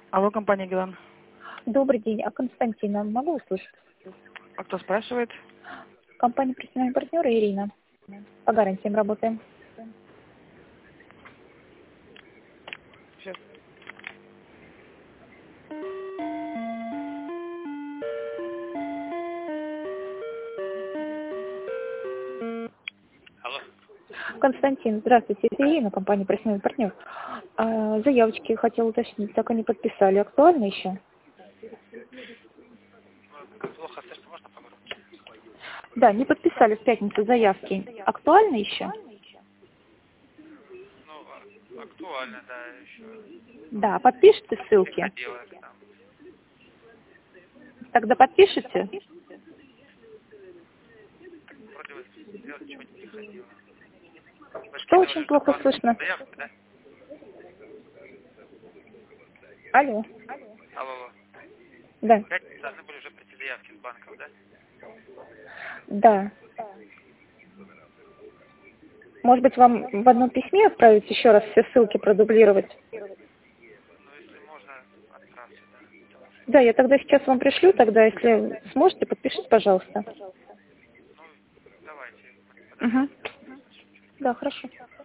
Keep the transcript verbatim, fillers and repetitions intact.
Алло, компания «Гелан». Добрый день. А Константина могу услышать? А кто спрашивает? Компания «Профессиональный партнер» Ирина. По гарантиям работаем. Сейчас. Алло. Константин, здравствуйте. Это Ирина, компания «Профессиональный партнер». А, заявочки хотела уточнить, так они подписали. Актуально еще? Плохо слышно, можно погромче? Да, не подписали в пятницу заявки. Актуально еще? Ну, а- актуально, да, еще. Да, подпишите ссылки. Приходила к нам. Тогда подпишите? Вроде бы сделать ничего не приходило. Вы Что скидывали очень уже плохо банк слышно? заявку, да? Алло. Алло, алло. Да. В пятницу должны были уже прийти заявки с банков, да? Да. Может быть, вам в одном письме отправить еще раз все ссылки, продублировать? Ну, если можно, отправьте, да. Потому что, Да, я тогда сейчас вам пришлю, тогда, если сможете, подпишите, пожалуйста. ну, давайте, мы подождем. Угу. Да, хорошо.